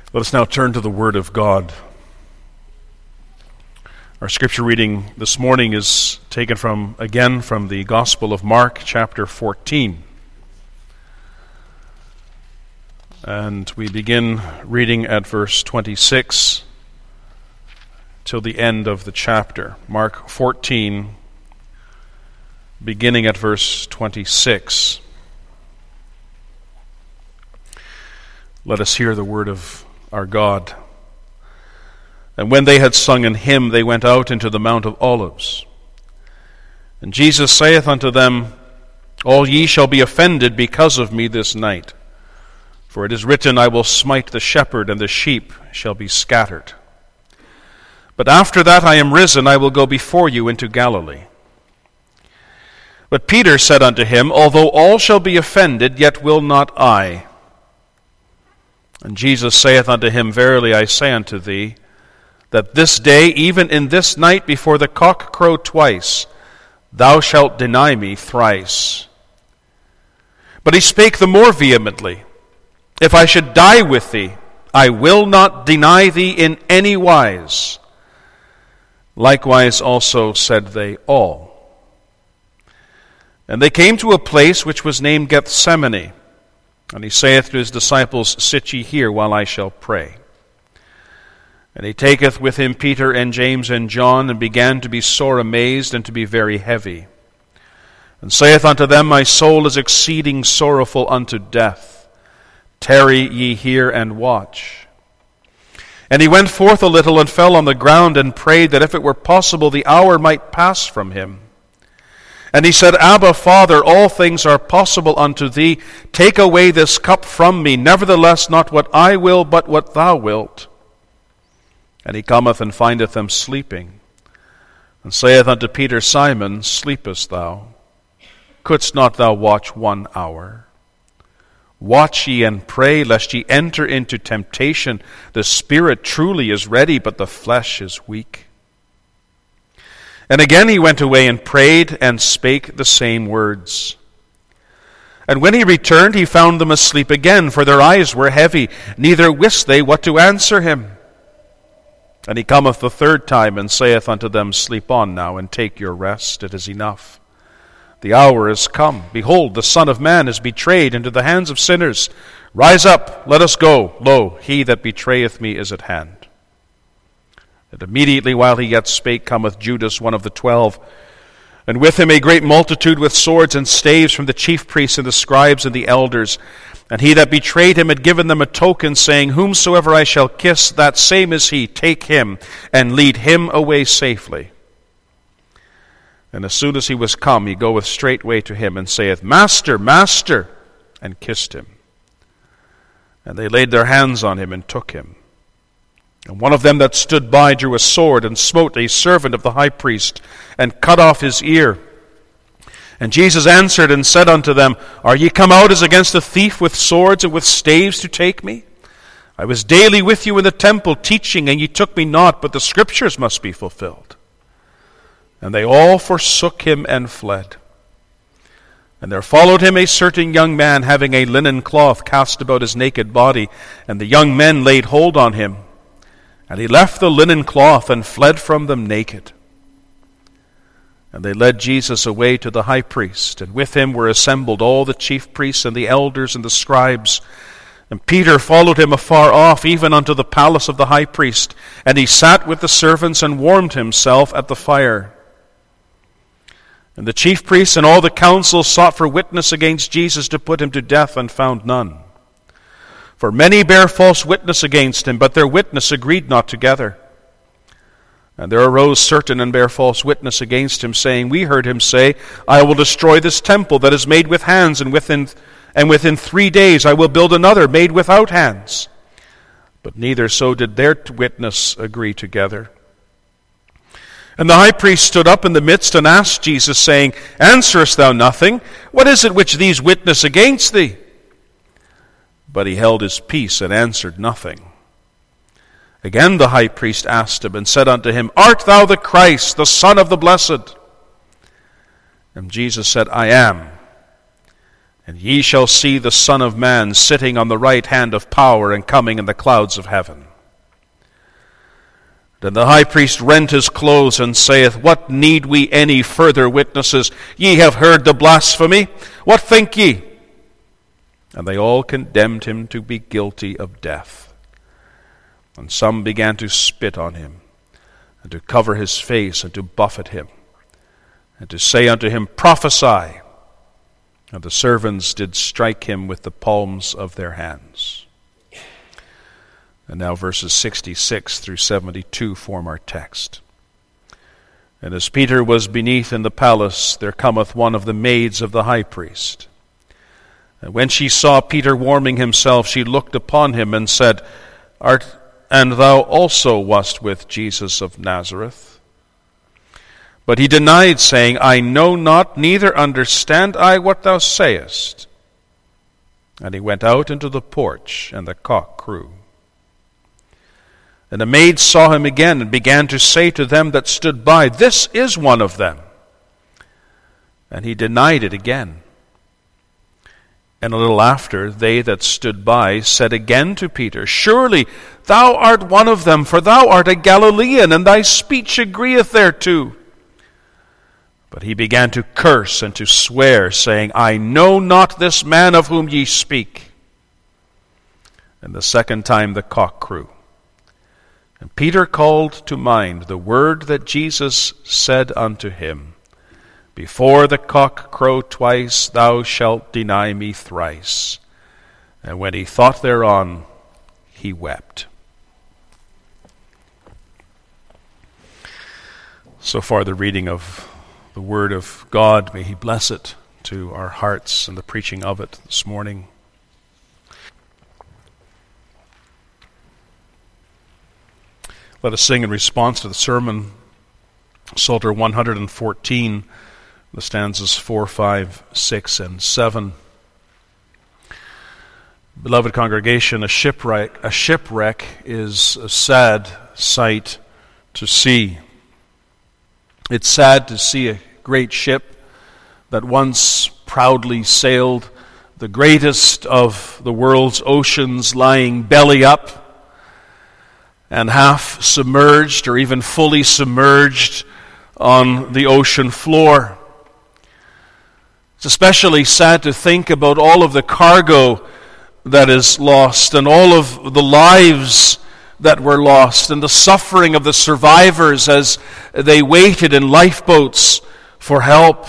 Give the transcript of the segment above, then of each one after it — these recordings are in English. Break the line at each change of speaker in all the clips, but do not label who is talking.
Let us now turn to the Word of God. Our scripture reading this morning is taken from the Gospel of Mark, chapter 14. And we begin reading at verse 26 till the end of the chapter. Mark 14, beginning at verse 26. Let us hear the word of our God. And when they had sung an hymn, they went out into the Mount of Olives. And Jesus saith unto them, All ye shall be offended because of me this night. For it is written, I will smite the shepherd, and the sheep shall be scattered. But after that I am risen, I will go before you into Galilee. But Peter said unto him, Although all shall be offended, yet will not I. And Jesus saith unto him, Verily I say unto thee, that this day, even in this night, before the cock crow twice, thou shalt deny me thrice. But he spake the more vehemently, If I should die with thee, I will not deny thee in any wise. Likewise also said they all. And they came to a place which was named Gethsemane. And he saith to his disciples, Sit ye here while I shall pray. And he taketh with him Peter and James and John, and began to be sore amazed and to be very heavy. And saith unto them, My soul is exceeding sorrowful unto death. Tarry ye here and watch. And he went forth a little and fell on the ground and prayed that if it were possible the hour might pass from him. And he said, Abba, Father, all things are possible unto thee. Take away this cup from me. Nevertheless, not what I will, but what thou wilt. And he cometh and findeth them sleeping, and saith unto Peter, Simon, sleepest thou? Couldst not thou watch 1 hour? Watch ye and pray, lest ye enter into temptation. The spirit truly is ready, but the flesh is weak. And again he went away and prayed, and spake the same words. And when he returned, he found them asleep again, for their eyes were heavy, neither wist they what to answer him. And he cometh the third time, and saith unto them, Sleep on now, and take your rest, it is enough. The hour is come. Behold, the Son of Man is betrayed into the hands of sinners. Rise up, let us go. Lo, he that betrayeth me is at hand. And immediately while he yet spake, cometh Judas, one of the 12, and with him a great multitude with swords and staves from the chief priests and the scribes and the elders. And he that betrayed him had given them a token, saying, Whomsoever I shall kiss, that same is he. Take him, and lead him away safely. And as soon as he was come, he goeth straightway to him, and saith, Master, Master, and kissed him. And they laid their hands on him, and took him. And one of them that stood by drew a sword, and smote a servant of the high priest, and cut off his ear. And Jesus answered and said unto them, Are ye come out as against a thief with swords and with staves to take me? I was daily with you in the temple teaching, and ye took me not, but the scriptures must be fulfilled. And they all forsook him and fled. And there followed him a certain young man, having a linen cloth cast about his naked body, and the young men laid hold on him. And he left the linen cloth and fled from them naked. And they led Jesus away to the high priest, and with him were assembled all the chief priests and the elders and the scribes. And Peter followed him afar off, even unto the palace of the high priest. And he sat with the servants and warmed himself at the fire. And the chief priests and all the council sought for witness against Jesus to put him to death, and found none. For many bare false witness against him, but their witness agreed not together. And there arose certain and bare false witness against him, saying, We heard him say, I will destroy this temple that is made with hands, and within 3 days I will build another made without hands. But neither so did their witness agree together. And the high priest stood up in the midst and asked Jesus, saying, Answerest thou nothing? What is it which these witness against thee? But he held his peace and answered nothing. Again the high priest asked him and said unto him, Art thou the Christ, the Son of the Blessed? And Jesus said, I am. And ye shall see the Son of Man sitting on the right hand of power and coming in the clouds of heaven. Then the high priest rent his clothes and saith, What need we any further witnesses? Ye have heard the blasphemy. What think ye? And they all condemned him to be guilty of death. And some began to spit on him, and to cover his face, and to buffet him, and to say unto him, Prophesy. And the servants did strike him with the palms of their hands. And now verses 66 through 72 form our text. And as Peter was beneath in the palace, there cometh one of the maids of the high priest. And when she saw Peter warming himself, she looked upon him and said, And thou also wast with Jesus of Nazareth? But he denied, saying, I know not, neither understand I what thou sayest. And he went out into the porch, and the cock crew. And the maid saw him again, and began to say to them that stood by, This is one of them. And he denied it again. And a little after, they that stood by said again to Peter, Surely thou art one of them, for thou art a Galilean, and thy speech agreeth thereto. But he began to curse and to swear, saying, I know not this man of whom ye speak. And the second time the cock crew. And Peter called to mind the word that Jesus said unto him, Before the cock crow twice, thou shalt deny me thrice. And when he thought thereon, he wept. So far the reading of the Word of God. May He bless it to our hearts and the preaching of it this morning. Let us sing in response to the sermon, Psalter 114, the stanzas 4, 5, 6, and 7. Beloved congregation, a shipwreck is a sad sight to see. It's sad to see a great ship that once proudly sailed the greatest of the world's oceans lying belly up and half submerged or even fully submerged on the ocean floor. It's especially sad to think about all of the cargo that is lost and all of the lives that were lost and the suffering of the survivors as they waited in lifeboats for help.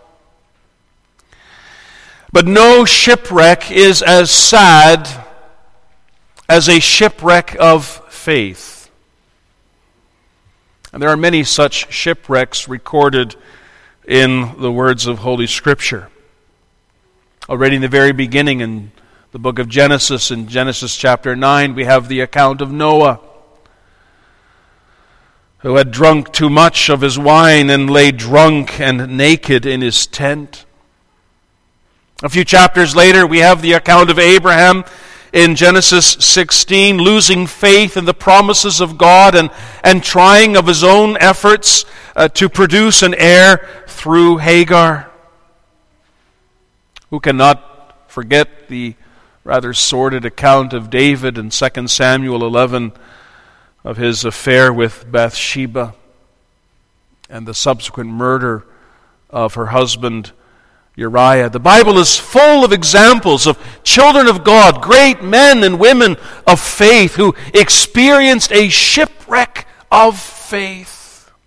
But no shipwreck is as sad as a shipwreck of faith. And there are many such shipwrecks recorded in the words of Holy Scripture. Already in the very beginning, in the book of Genesis, in Genesis chapter 9, we have the account of Noah, who had drunk too much of his wine and lay drunk and naked in his tent. A few chapters later, we have the account of Abraham in Genesis 16, losing faith in the promises of God and trying of his own efforts to produce an heir through Hagar. Who cannot forget the rather sordid account of David in 2 Samuel 11 of his affair with Bathsheba and the subsequent murder of her husband Uriah. The Bible is full of examples of children of God, great men and women of faith who experienced a shipwreck of faith.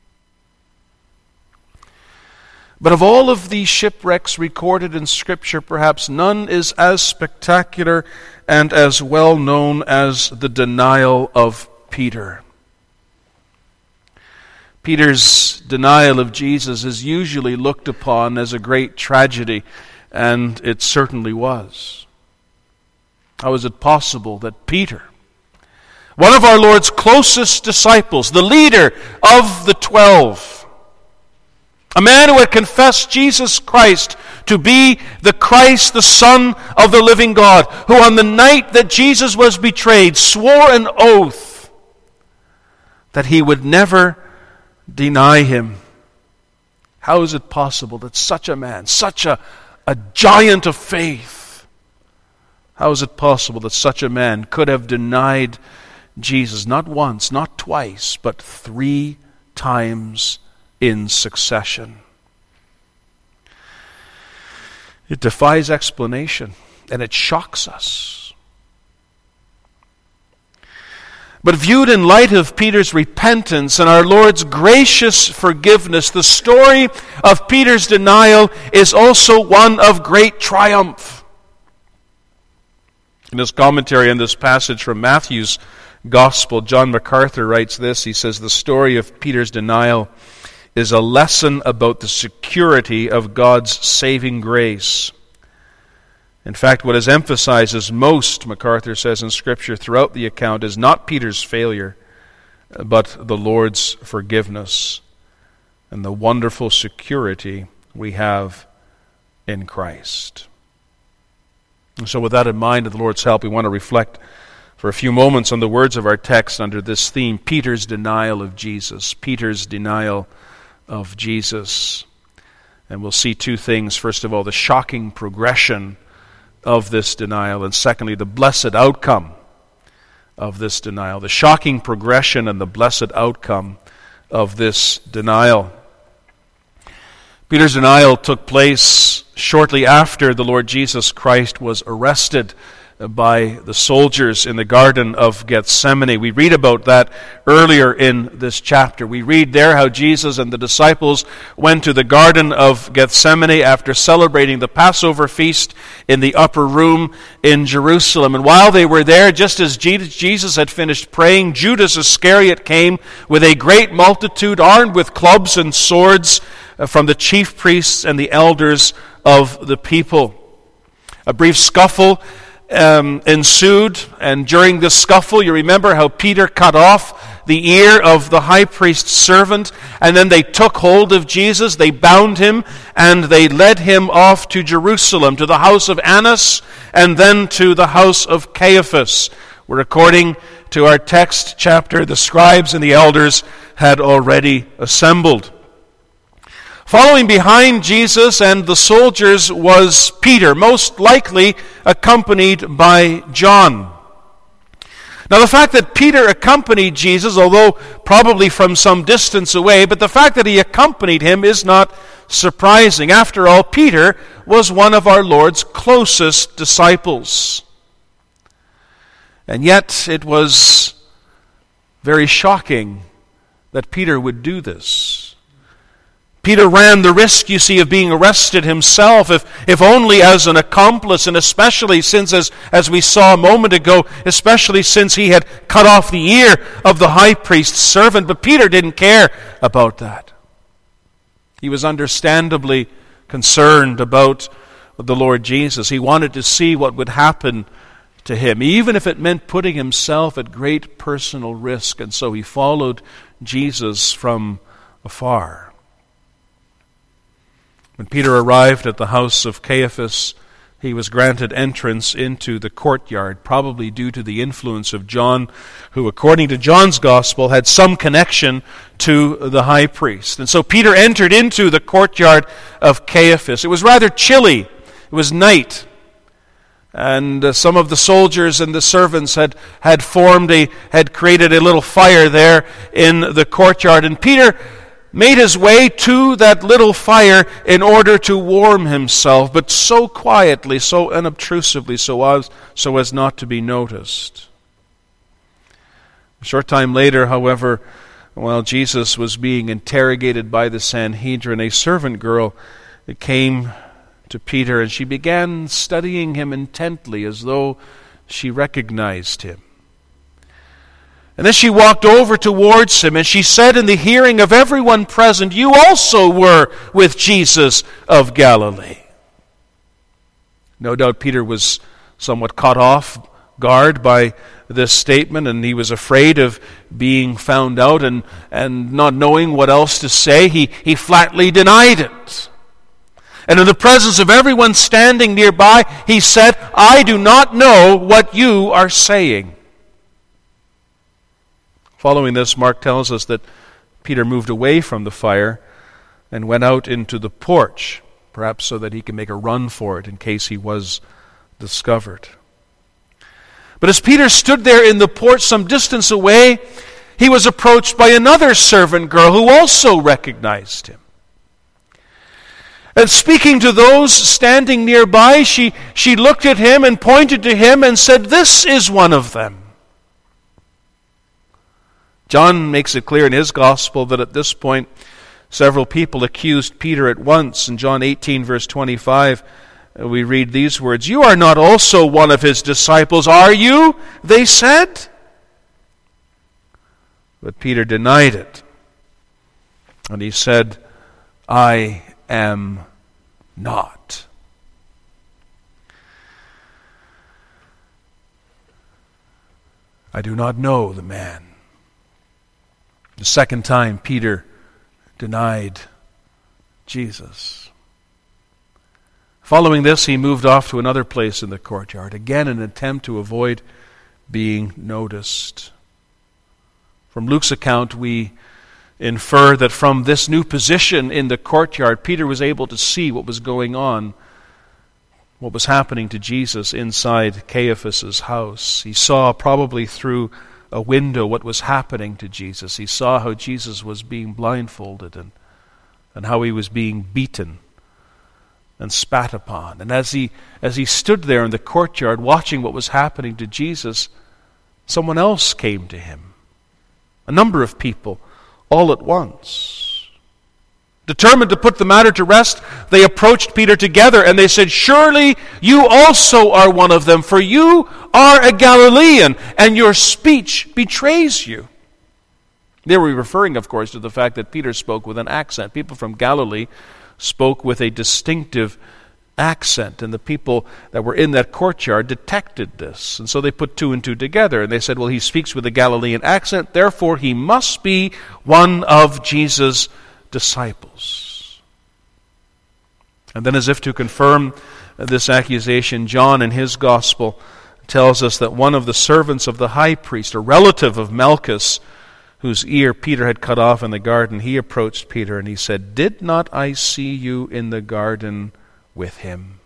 But of all of these shipwrecks recorded in Scripture, perhaps none is as spectacular and as well known as the denial of Peter. Peter's denial of Jesus is usually looked upon as a great tragedy, and it certainly was. How is it possible that Peter, one of our Lord's closest disciples, the leader of the 12, a man who had confessed Jesus Christ to be the Christ, the Son of the living God, who on the night that Jesus was betrayed swore an oath that he would never deny him. How is it possible that such a man, such a a giant of faith. How is it possible that such a man could have denied Jesus not once, not twice, but 3 times in succession? It defies explanation, and it shocks us. But viewed in light of Peter's repentance and our Lord's gracious forgiveness, the story of Peter's denial is also one of great triumph. In his commentary on this passage from Matthew's Gospel, John MacArthur writes this. He says, the story of Peter's denial is a lesson about the security of God's saving grace. In fact, what is emphasized most, MacArthur says in Scripture throughout the account, is not Peter's failure, but the Lord's forgiveness and the wonderful security we have in Christ. And so with that in mind, with the Lord's help, we want to reflect for a few moments on the words of our text under this theme, Peter's denial of Jesus. Peter's denial of Jesus. And we'll see 2 things. First of all, the shocking progression of this denial, and secondly, the blessed outcome of this denial. The shocking progression and the blessed outcome of this denial. Peter's denial took place shortly after the Lord Jesus Christ was arrested by the soldiers in the Garden of Gethsemane. We read about that earlier in this chapter. We read there how Jesus and the disciples went to the Garden of Gethsemane after celebrating the Passover feast in the upper room in Jerusalem. And while they were there, just as Jesus had finished praying, Judas Iscariot came with a great multitude armed with clubs and swords from the chief priests and the elders of the people. A brief scuffle ensued, and during this scuffle, you remember how Peter cut off the ear of the high priest's servant, and then they took hold of Jesus, they bound him, and they led him off to Jerusalem, to the house of Annas, and then to the house of Caiaphas, where according to our text chapter, the scribes and the elders had already assembled. Following behind Jesus and the soldiers was Peter, most likely accompanied by John. Now the fact that Peter accompanied Jesus, although probably from some distance away, but the fact that he accompanied him is not surprising. After all, Peter was one of our Lord's closest disciples. And yet it was very shocking that Peter would do this. Peter ran the risk, you see, of being arrested himself, if only as an accomplice, and especially since, as we saw a moment ago, especially since he had cut off the ear of the high priest's servant. But Peter didn't care about that. He was understandably concerned about the Lord Jesus. He wanted to see what would happen to him, even if it meant putting himself at great personal risk. And so he followed Jesus from afar. When Peter arrived at the house of Caiaphas, he was granted entrance into the courtyard, probably due to the influence of John, who, according to John's gospel, had some connection to the high priest. And so Peter entered into the courtyard of Caiaphas. It was rather chilly. It was night. And some of the soldiers and the servants had created a little fire there in the courtyard. And Peter made his way to that little fire in order to warm himself, but so quietly, so unobtrusively, so as not to be noticed. A short time later, however, while Jesus was being interrogated by the Sanhedrin, a servant girl came to Peter, and she began studying him intently as though she recognized him. And then she walked over towards him, and she said in the hearing of everyone present, "You also were with Jesus of Galilee." No doubt Peter was somewhat caught off guard by this statement, and he was afraid of being found out and not knowing what else to say. He flatly denied it. And in the presence of everyone standing nearby, he said, "I do not know what you are saying." Following this, Mark tells us that Peter moved away from the fire and went out into the porch, perhaps so that he can make a run for it in case he was discovered. But as Peter stood there in the porch some distance away, he was approached by another servant girl who also recognized him. And speaking to those standing nearby, she looked at him and pointed to him and said, "This is one of them." John makes it clear in his gospel that at this point, several people accused Peter at once. In John 18, verse 25, we read these words, "You are not also one of his disciples, are you?" they said. But Peter denied it. And he said, "I am not." I do not know the man. The second time Peter denied Jesus. Following this, he moved off to another place in the courtyard, again in an attempt to avoid being noticed. From Luke's account, we infer that from this new position in the courtyard, Peter was able to see what was going on, what was happening to Jesus inside Caiaphas' house. He saw probably through a window what was happening to Jesus. He saw how Jesus was being blindfolded and how he was being beaten and spat upon. And as he stood there in the courtyard watching what was happening to Jesus, someone else came to him. A number of people all at once. Determined to put the matter to rest, they approached Peter together and they said, "Surely you also are one of them, for you are a Galilean, and your speech betrays you." They were referring, of course, to the fact that Peter spoke with an accent. People from Galilee spoke with a distinctive accent, and the people that were in that courtyard detected this. And so they put two and two together, and they said, well, he speaks with a Galilean accent, therefore he must be one of Jesus' disciples. And then, as if to confirm this accusation, John in his gospel tells us that one of the servants of the high priest, a relative of Malchus, whose ear Peter had cut off in the garden, he approached Peter and he said, "Did not I see you in the garden with him?"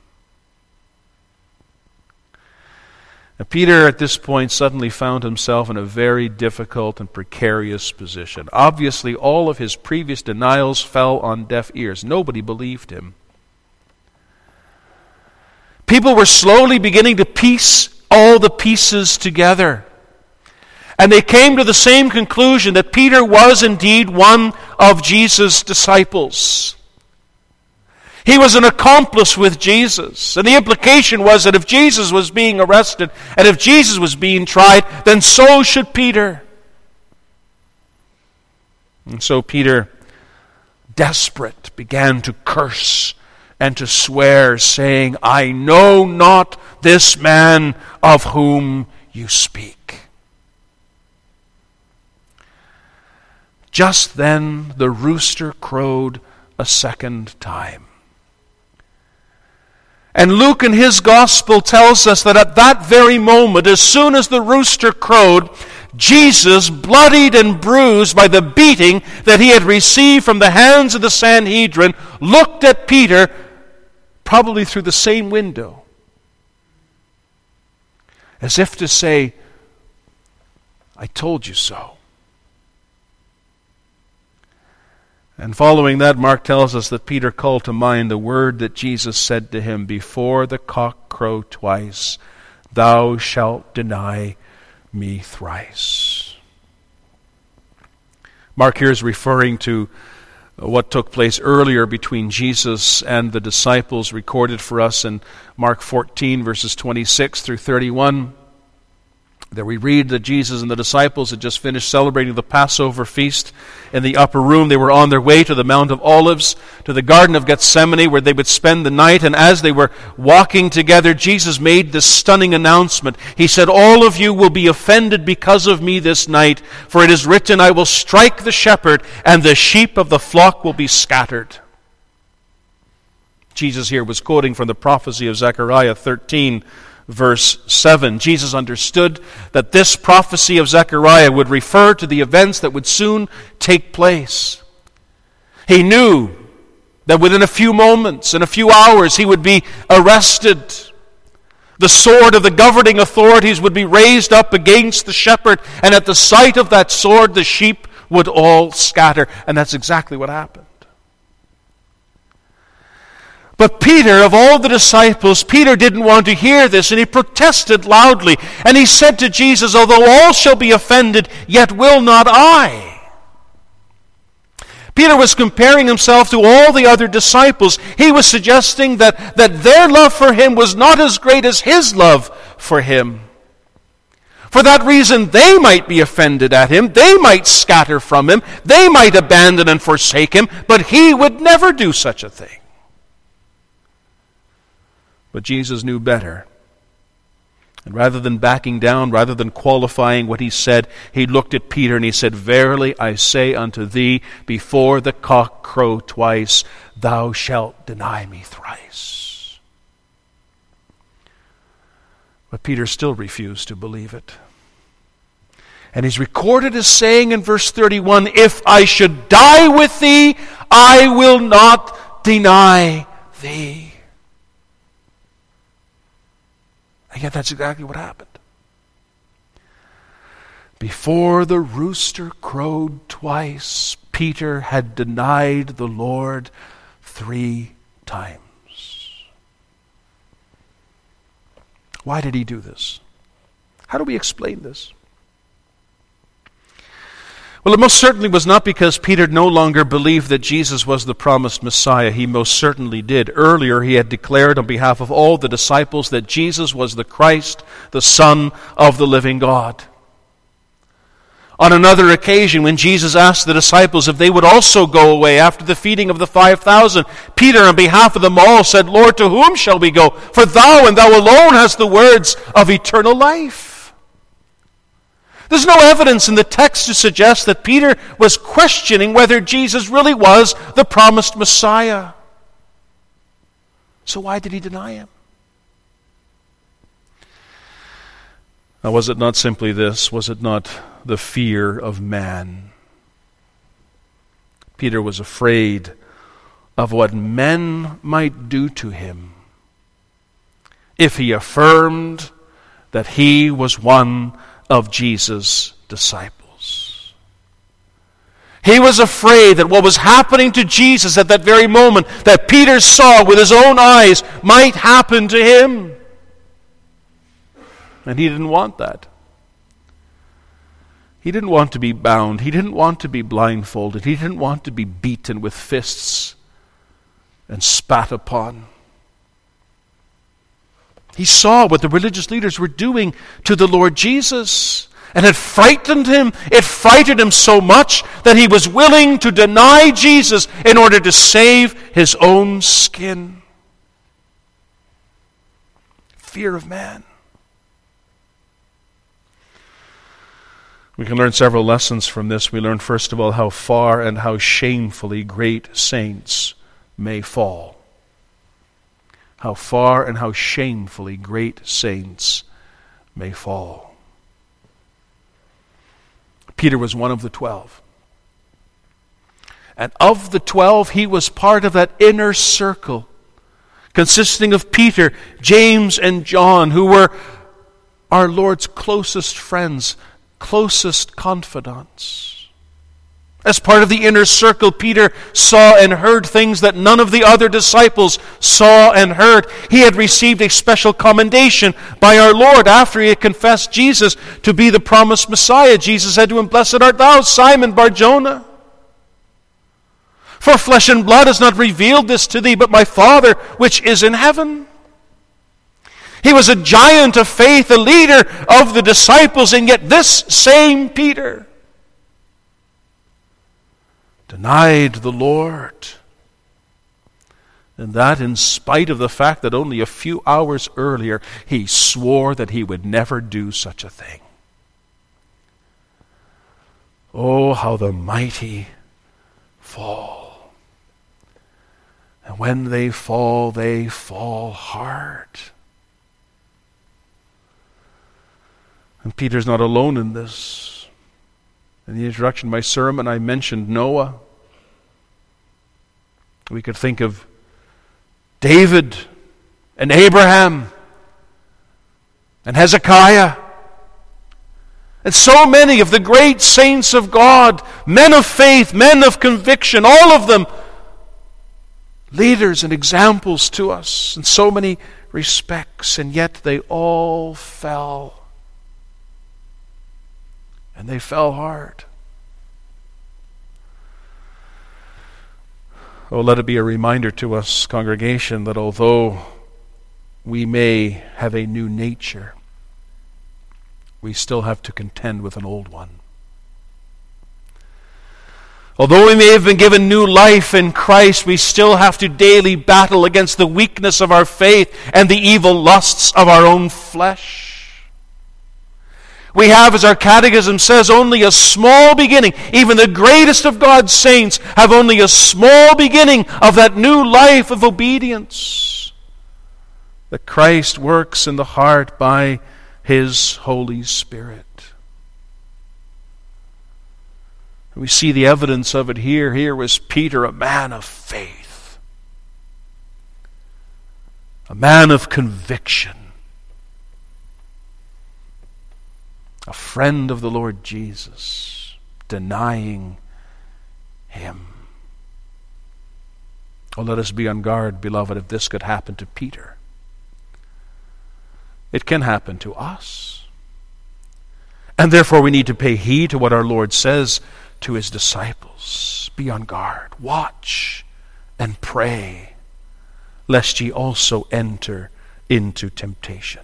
Now, Peter at this point suddenly found himself in a very difficult and precarious position. Obviously, all of his previous denials fell on deaf ears. Nobody believed him. People were slowly beginning to piece all the pieces together. And they came to the same conclusion that Peter was indeed one of Jesus' disciples. He was an accomplice with Jesus. And the implication was that if Jesus was being arrested and if Jesus was being tried, then so should Peter. And so Peter, desperate, began to curse and to swear, saying, "I know not this man of whom you speak." Just then the rooster crowed a second time. And Luke in his gospel tells us that at that very moment, as soon as the rooster crowed, Jesus, bloodied and bruised by the beating that he had received from the hands of the Sanhedrin, looked at Peter, probably through the same window, as if to say, "I told you so." And following that, Mark tells us that Peter called to mind the word that Jesus said to him, "Before the cock crow twice, thou shalt deny me thrice." Mark here is referring to what took place earlier between Jesus and the disciples, recorded for us in Mark 14, verses 26 through 31. There we read that Jesus and the disciples had just finished celebrating the Passover feast in the upper room. They were on their way to the Mount of Olives, to the Garden of Gethsemane, where they would spend the night. And as they were walking together, Jesus made this stunning announcement. He said, "All of you will be offended because of me this night, for it is written, I will strike the shepherd, and the sheep of the flock will be scattered." Jesus here was quoting from the prophecy of Zechariah 13, verse 7. Jesus understood that this prophecy of Zechariah would refer to the events that would soon take place. He knew that within a few moments, in a few hours, he would be arrested. The sword of the governing authorities would be raised up against the shepherd, and at the sight of that sword, the sheep would all scatter. And that's exactly what happened. But Peter, of all the disciples, Peter didn't want to hear this, and he protested loudly. And he said to Jesus, "Although all shall be offended, yet will not I." Peter was comparing himself to all the other disciples. He was suggesting that their love for him was not as great as his love for him. For that reason, they might be offended at him, they might scatter from him, they might abandon and forsake him, but he would never do such a thing. But Jesus knew better. And rather than backing down, rather than qualifying what he said, he looked at Peter and he said, "Verily I say unto thee, before the cock crow twice, thou shalt deny me thrice." But Peter still refused to believe it. And he's recorded as saying in verse 31, "If I should die with thee, I will not deny thee." And yet that's exactly what happened. Before the rooster crowed twice, Peter had denied the Lord 3 times. Why did he do this? How do we explain this? Well, it most certainly was not because Peter no longer believed that Jesus was the promised Messiah. He most certainly did. Earlier, he had declared on behalf of all the disciples that Jesus was the Christ, the Son of the living God. On another occasion, when Jesus asked the disciples if they would also go away after the feeding of the 5,000, Peter, on behalf of them all, said, "Lord, to whom shall we go? For thou and thou alone hast the words of eternal life." There's no evidence in the text to suggest that Peter was questioning whether Jesus really was the promised Messiah. So why did he deny him? Now, was it not simply this? Was it not the fear of man? Peter was afraid of what men might do to him if he affirmed that he was one of Jesus' disciples. He was afraid that what was happening to Jesus at that very moment, that Peter saw with his own eyes, might happen to him. And he didn't want that. He didn't want to be bound. He didn't want to be blindfolded. He didn't want to be beaten with fists and spat upon. He saw what the religious leaders were doing to the Lord Jesus, and it frightened him. It frightened him so much that he was willing to deny Jesus in order to save his own skin. Fear of man. We can learn several lessons from this. We learn, first of all, how far and how shamefully great saints may fall. How far and how shamefully great saints may fall. Peter was one of the 12. And of the 12, he was part of that inner circle consisting of Peter, James, and John, who were our Lord's closest friends, closest confidants. As part of the inner circle, Peter saw and heard things that none of the other disciples saw and heard. He had received a special commendation by our Lord after he had confessed Jesus to be the promised Messiah. Jesus said to him, "Blessed art thou, Simon Bar-Jonah. For flesh and blood has not revealed this to thee, but my Father which is in heaven." He was a giant of faith, a leader of the disciples, and yet this same Peter denied the Lord. And that in spite of the fact that only a few hours earlier he swore that he would never do such a thing. Oh, how the mighty fall. And when they fall hard. And Peter's not alone in this. In the introduction to my sermon, I mentioned Noah. We could think of David and Abraham and Hezekiah and so many of the great saints of God, men of faith, men of conviction, all of them leaders and examples to us in so many respects, and yet they all fell. And they fell hard. Oh, let it be a reminder to us, congregation, that although we may have a new nature, we still have to contend with an old one. Although we may have been given new life in Christ, we still have to daily battle against the weakness of our faith and the evil lusts of our own flesh. We have, as our catechism says, only a small beginning. Even the greatest of God's saints have only a small beginning of that new life of obedience that Christ works in the heart by His Holy Spirit. We see the evidence of it here. Here was Peter, a man of faith, a man of conviction, a friend of the Lord Jesus, denying Him. Oh, let us be on guard, beloved, if this could happen to Peter. It can happen to us. And therefore we need to pay heed to what our Lord says to His disciples. Be on guard, watch, and pray, lest ye also enter into temptation.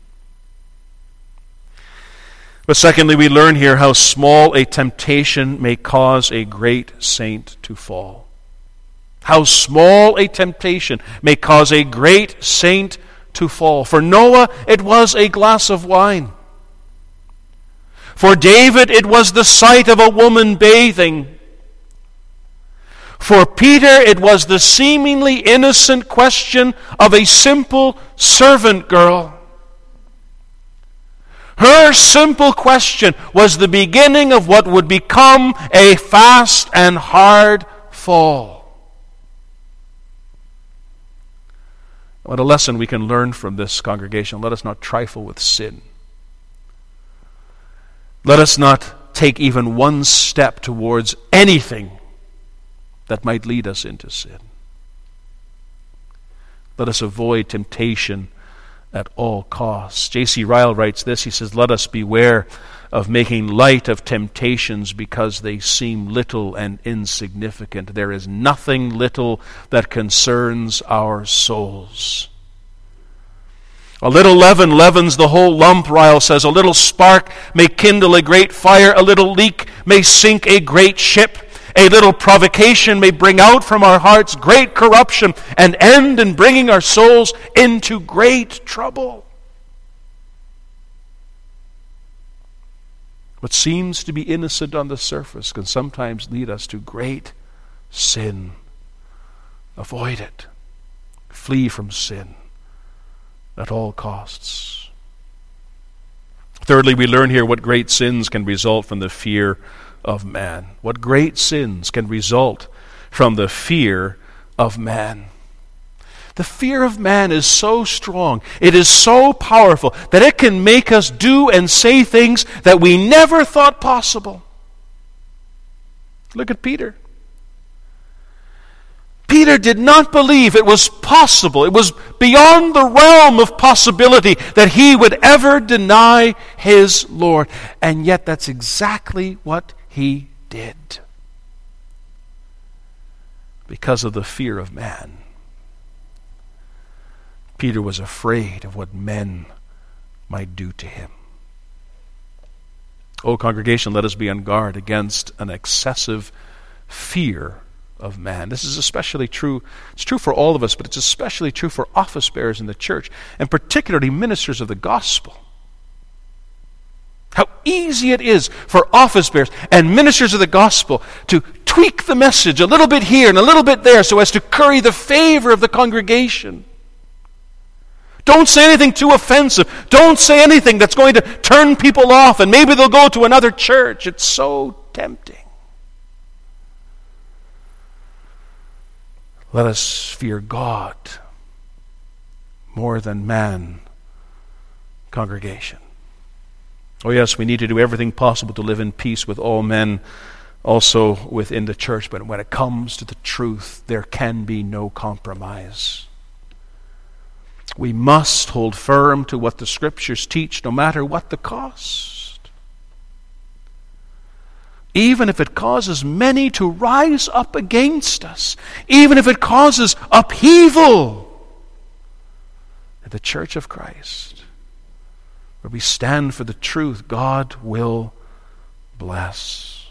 But secondly, we learn here how small a temptation may cause a great saint to fall. How small a temptation may cause a great saint to fall. For Noah, it was a glass of wine. For David, it was the sight of a woman bathing. For Peter, it was the seemingly innocent question of a simple servant girl. Her simple question was the beginning of what would become a fast and hard fall. What a lesson we can learn from this, congregation. Let us not trifle with sin. Let us not take even one step towards anything that might lead us into sin. Let us avoid temptation at all costs. J.C. Ryle writes this. He says, "Let us beware of making light of temptations because they seem little and insignificant. There is nothing little that concerns our souls." A little leaven leavens the whole lump, Ryle says. A little spark may kindle a great fire. A little leak may sink a great ship. A little provocation may bring out from our hearts great corruption and end in bringing our souls into great trouble. What seems to be innocent on the surface can sometimes lead us to great sin. Avoid it. Flee from sin at all costs. Thirdly, we learn here what great sins can result from the fear of man. What great sins can result from the fear of man. The fear of man is so strong, it is so powerful, that it can make us do and say things that we never thought possible. Look at Peter. Peter did not believe it was possible. It was beyond the realm of possibility that he would ever deny his Lord. And yet that's exactly what he did. Because of the fear of man. Peter was afraid of what men might do to him. Oh, congregation, let us be on guard against an excessive fear of man. This is especially true. It's true for all of us, but it's especially true for office bearers in the church, and particularly ministers of the gospel. How easy it is for office bearers and ministers of the gospel to tweak the message a little bit here and a little bit there so as to curry the favor of the congregation. Don't say anything too offensive. Don't say anything that's going to turn people off and maybe they'll go to another church. It's so tempting. Let us fear God more than man, congregation. Oh yes, we need to do everything possible to live in peace with all men, also within the church. But when it comes to the truth, there can be no compromise. We must hold firm to what the Scriptures teach, no matter what the cost. Even if it causes many to rise up against us, even if it causes upheaval in the Church of Christ, where we stand for the truth, God will bless.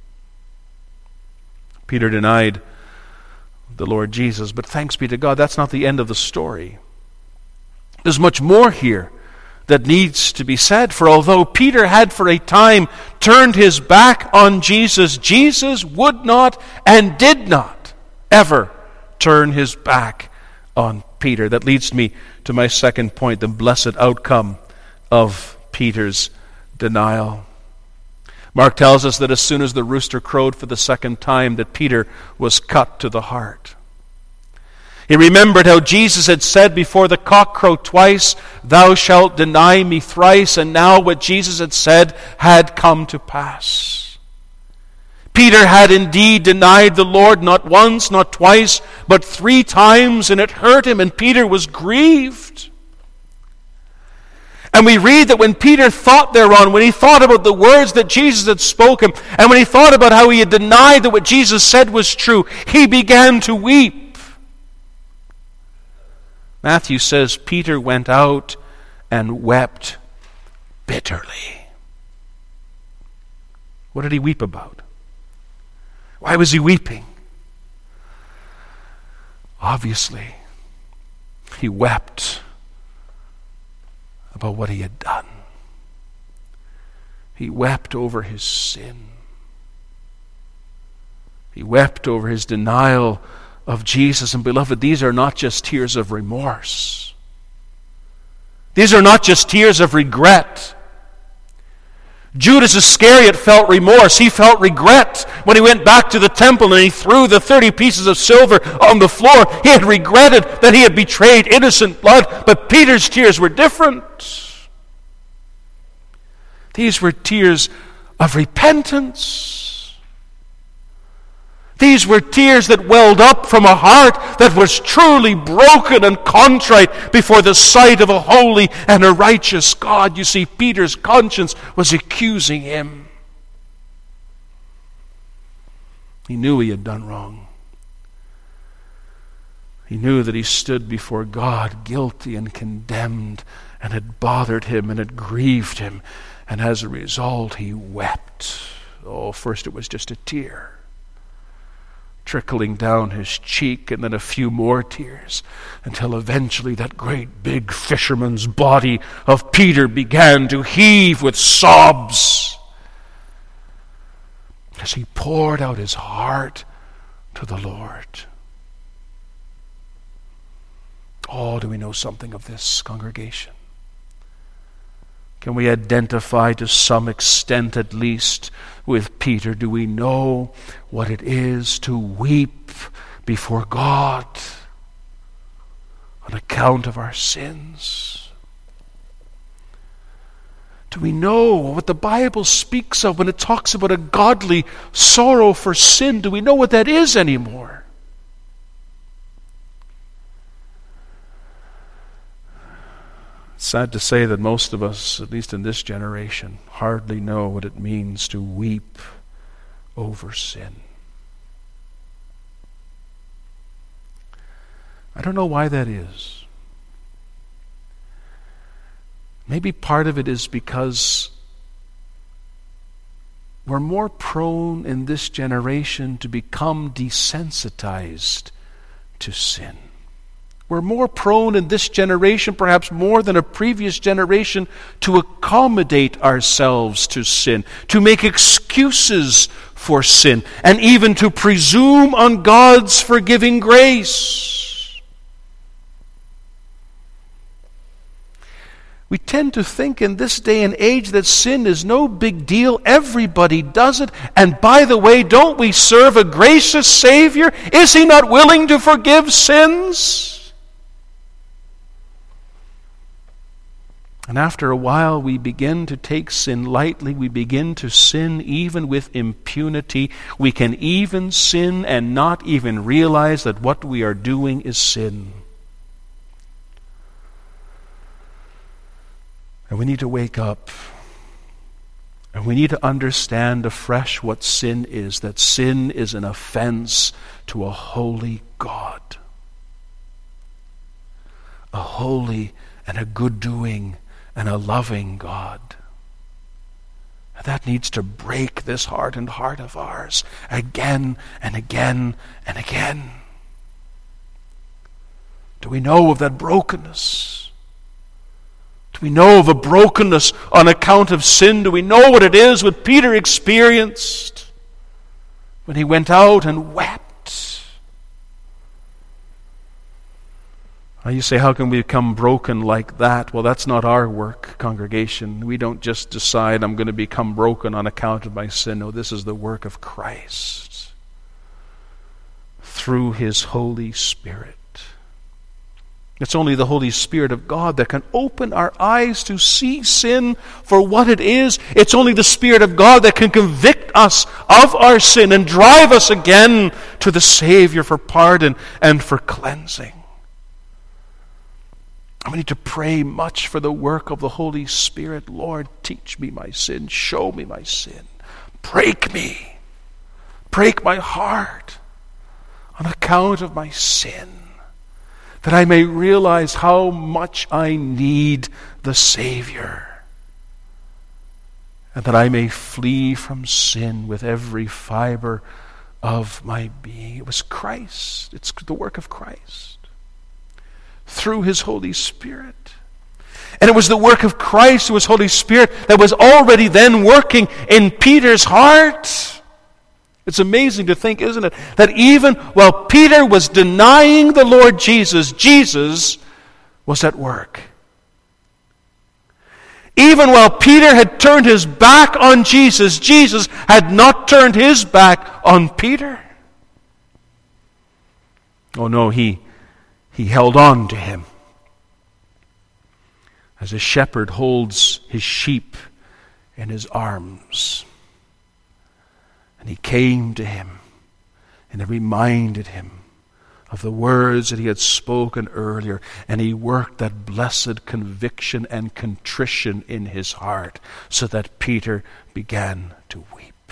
Peter denied the Lord Jesus, but thanks be to God, that's not the end of the story. There's much more here that needs to be said. For although Peter had for a time turned his back on Jesus, Jesus would not and did not ever turn his back on Peter. That leads me to my second point, the blessed outcome of Peter's denial. Mark tells us that as soon as the rooster crowed for the second time, that Peter was cut to the heart. He remembered how Jesus had said before the cock crowed twice, "Thou shalt deny me thrice," and now what Jesus had said had come to pass. Peter had indeed denied the Lord not once, not twice, but 3 times, and it hurt him, and Peter was grieved. And we read that when Peter thought thereon, when he thought about the words that Jesus had spoken, and when he thought about how he had denied that what Jesus said was true, he began to weep. Matthew says Peter went out and wept bitterly. What did he weep about? Why was he weeping? Obviously, he wept about what he had done. He wept over his sin. He wept over his denial of Jesus. And beloved, these are not just tears of remorse. These are not just tears of regret. Judas Iscariot felt remorse. He felt regret when he went back to the temple and he threw the 30 pieces of silver on the floor. He had regretted that he had betrayed innocent blood. But Peter's tears were different. These were tears of repentance. These were tears that welled up from a heart that was truly broken and contrite before the sight of a holy and a righteous God. You see, Peter's conscience was accusing him. He knew he had done wrong. He knew that he stood before God guilty and condemned, and had bothered him and had grieved him. And as a result, he wept. Oh, first it was just a tear trickling down his cheek, and then a few more tears, until eventually that great big fisherman's body of Peter began to heave with sobs as he poured out his heart to the Lord. Oh, do we know something of this, congregation? Can we identify to some extent at least with Peter? Do we know what it is to weep before God on account of our sins? Do we know what the Bible speaks of when it talks about a godly sorrow for sin? Do we know what that is anymore? Sad to say that most of us, at least in this generation, hardly know what it means to weep over sin. I don't know why that is. Maybe part of it is because we're more prone in this generation to become desensitized to sin. We're more prone in this generation, perhaps more than a previous generation, to accommodate ourselves to sin, to make excuses for sin, and even to presume on God's forgiving grace. We tend to think in this day and age that sin is no big deal. Everybody does it. And by the way, don't we serve a gracious Savior? Is He not willing to forgive sins? And after a while, we begin to take sin lightly. We begin to sin even with impunity. We can even sin and not even realize that what we are doing is sin. And we need to wake up. And we need to understand afresh what sin is. That sin is an offense to a holy God. A holy and a good-doing and a loving God. And that needs to break this hardened heart of ours again and again and again. Do we know of that brokenness? Do we know of a brokenness on account of sin? Do we know what it is what Peter experienced when he went out and wept? Now you say, how can we become broken like that? Well, that's not our work, congregation. We don't just decide I'm going to become broken on account of my sin. No, this is the work of Christ through His Holy Spirit. It's only the Holy Spirit of God that can open our eyes to see sin for what it is. It's only the Spirit of God that can convict us of our sin and drive us again to the Savior for pardon and for cleansing. And we need to pray much for the work of the Holy Spirit. Lord, teach me my sin. Show me my sin. Break me. Break my heart on account of my sin, that I may realize how much I need the Savior, and that I may flee from sin with every fiber of my being. It was Christ. It's the work of Christ through His Holy Spirit. And it was the work of Christ through His Holy Spirit that was already then working in Peter's heart. It's amazing to think, isn't it, that even while Peter was denying the Lord Jesus, Jesus was at work. Even while Peter had turned his back on Jesus, Jesus had not turned His back on Peter. Oh no, he held on to Him. As a shepherd holds his sheep in his arms. And He came to him and it reminded him of the words that he had spoken earlier. And He worked that blessed conviction and contrition in his heart so that Peter began to weep.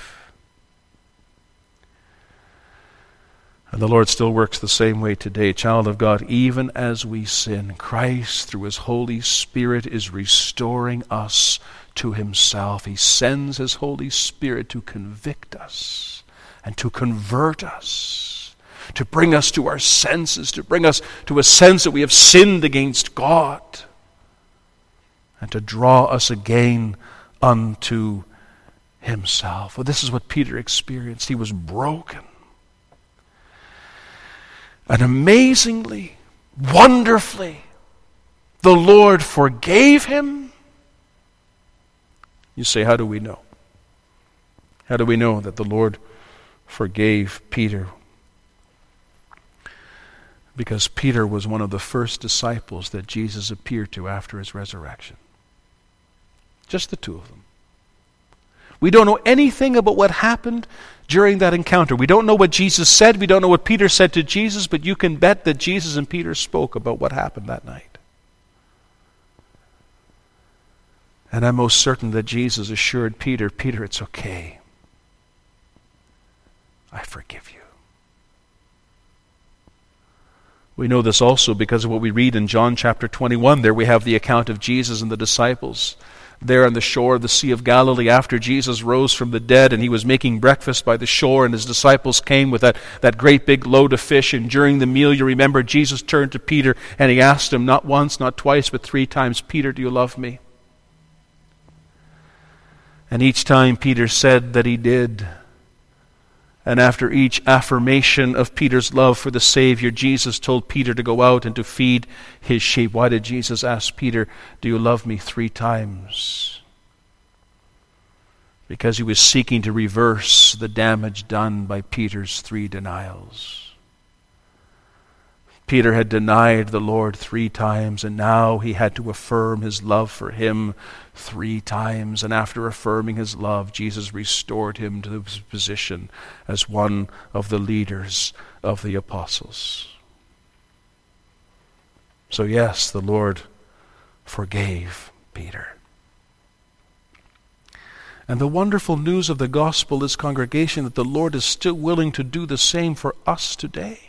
And the Lord still works the same way today. Child of God, even as we sin, Christ through His Holy Spirit is restoring us to Himself. He sends His Holy Spirit to convict us and to convert us, to bring us to our senses, to bring us to a sense that we have sinned against God, and to draw us again unto Himself. Well, this is what Peter experienced. He was broken. And amazingly, wonderfully, the Lord forgave him. You say, how do we know? How do we know that the Lord forgave Peter? Because Peter was one of the first disciples that Jesus appeared to after His resurrection. Just the two of them. We don't know anything about what happened during that encounter. We don't know what Jesus said. We don't know what Peter said to Jesus, but you can bet that Jesus and Peter spoke about what happened that night. And I'm most certain that Jesus assured Peter, Peter, it's okay. I forgive you. We know this also because of what we read in John chapter 21. There we have the account of Jesus and the disciples there on the shore of the Sea of Galilee after Jesus rose from the dead, and He was making breakfast by the shore, and His disciples came with that great big load of fish. And during the meal, you remember, Jesus turned to Peter and He asked him, not once, not twice, but 3 times, Peter, do you love me? And each time Peter said that he did. And after each affirmation of Peter's love for the Savior, Jesus told Peter to go out and to feed his sheep. Why did Jesus ask Peter, "Do you love me?" 3 times? Because he was seeking to reverse the damage done by Peter's 3 denials. Peter had denied the Lord 3 times, and now he had to affirm his love for him 3 times. And after affirming his love, Jesus restored him to his position as one of the leaders of the apostles. So yes, the Lord forgave Peter. And the wonderful news of the gospel is, congregation, that the Lord is still willing to do the same for us today.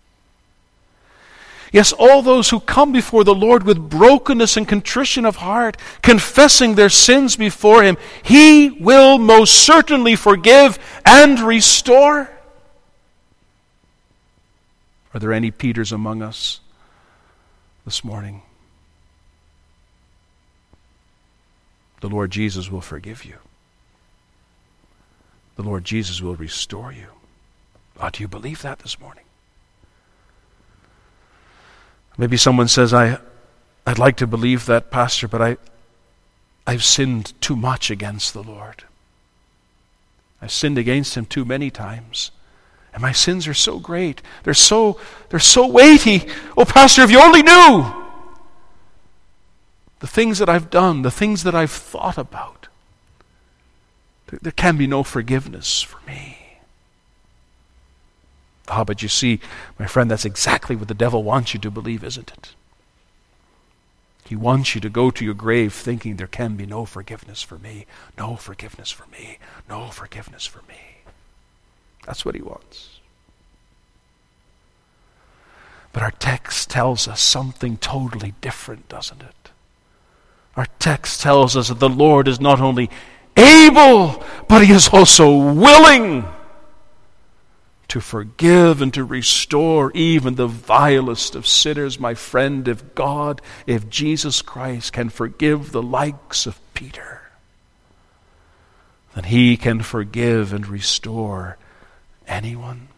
Yes, all those who come before the Lord with brokenness and contrition of heart, confessing their sins before Him, He will most certainly forgive and restore. Are there any Peters among us this morning? The Lord Jesus will forgive you. The Lord Jesus will restore you. Do you believe that this morning? Maybe someone says, I'd like to believe that, Pastor, but I've sinned too much against the Lord. I've sinned against Him too many times. And my sins are so great. They're so weighty. Oh, Pastor, if you only knew the things that I've done, the things that I've thought about. There can be no forgiveness for me. But you see, my friend, that's exactly what the devil wants you to believe, isn't it? He wants you to go to your grave thinking there can be no forgiveness for me, no forgiveness for me, no forgiveness for me. That's what he wants. But our text tells us something totally different, doesn't it? Our text tells us that the Lord is not only able, but He is also willing to forgive and to restore even the vilest of sinners. My friend, if Jesus Christ can forgive the likes of Peter, then He can forgive and restore anyone.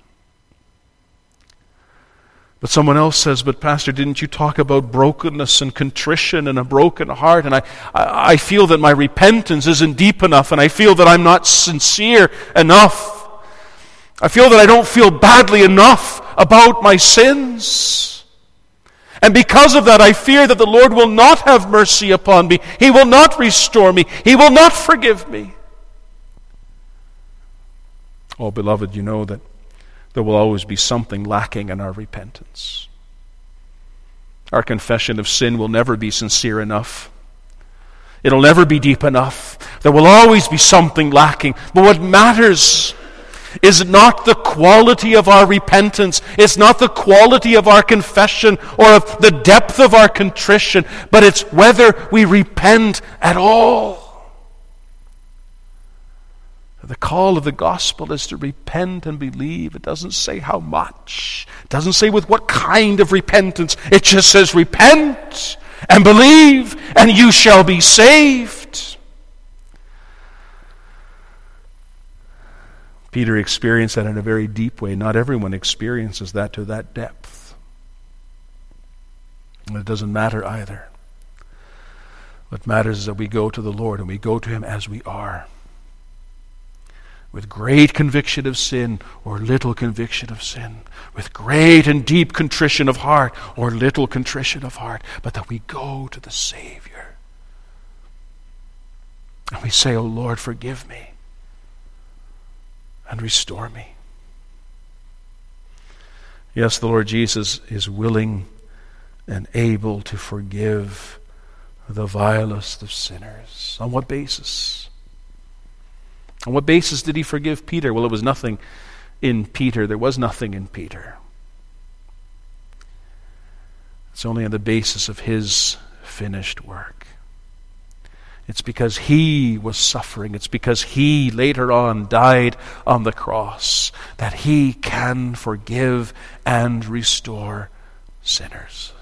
But someone else says, but Pastor, didn't you talk about brokenness and contrition and a broken heart? And I feel that my repentance isn't deep enough, and I feel that I'm not sincere enough. I feel that I don't feel badly enough about my sins. And because of that, I fear that the Lord will not have mercy upon me. He will not restore me. He will not forgive me. Oh, beloved, you know that there will always be something lacking in our repentance. Our confession of sin will never be sincere enough. It'll never be deep enough. There will always be something lacking. But what matters is not the quality of our repentance. It's not the quality of our confession or of the depth of our contrition, but it's whether we repent at all. The call of the gospel is to repent and believe. It doesn't say how much. It doesn't say with what kind of repentance. It just says repent and believe and you shall be saved. Peter experienced that in a very deep way. Not everyone experiences that to that depth. And it doesn't matter either. What matters is that we go to the Lord and we go to Him as we are. With great conviction of sin or little conviction of sin. With great and deep contrition of heart or little contrition of heart. But that we go to the Savior. And we say, "Oh Lord, forgive me. And restore me." Yes, the Lord Jesus is willing and able to forgive the vilest of sinners. On what basis? On what basis did He forgive Peter? Well, it was nothing in Peter. There was nothing in Peter. It's only on the basis of His finished work. It's because He was suffering. It's because He later on died on the cross that He can forgive and restore sinners.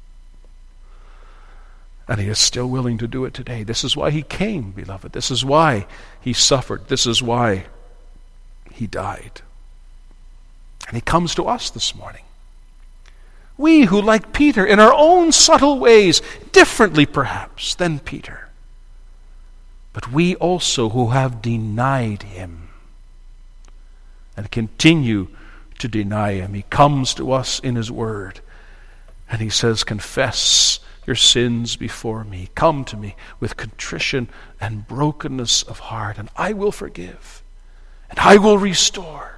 And He is still willing to do it today. This is why He came, beloved. This is why He suffered. This is why He died. And he comes to us this morning. We who, like Peter, in our own subtle ways, differently perhaps than Peter, but we also who have denied him and continue to deny him. He comes to us in his word, and he says, confess your sins before me. Come to me with contrition and brokenness of heart, and I will forgive, and I will restore.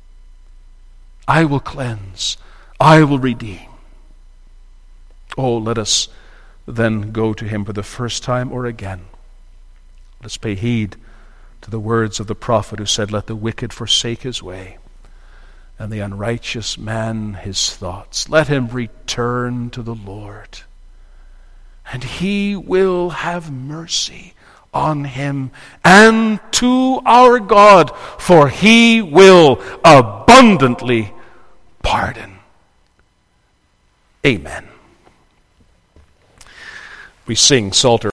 I will cleanse. I will redeem. Oh, let us then go to him for the first time or again. Let's pay heed to the words of the prophet who said, let the wicked forsake his way, and the unrighteous man his thoughts. Let him return to the Lord, and he will have mercy on him and to our God, for he will abundantly pardon. Amen. We sing Psalter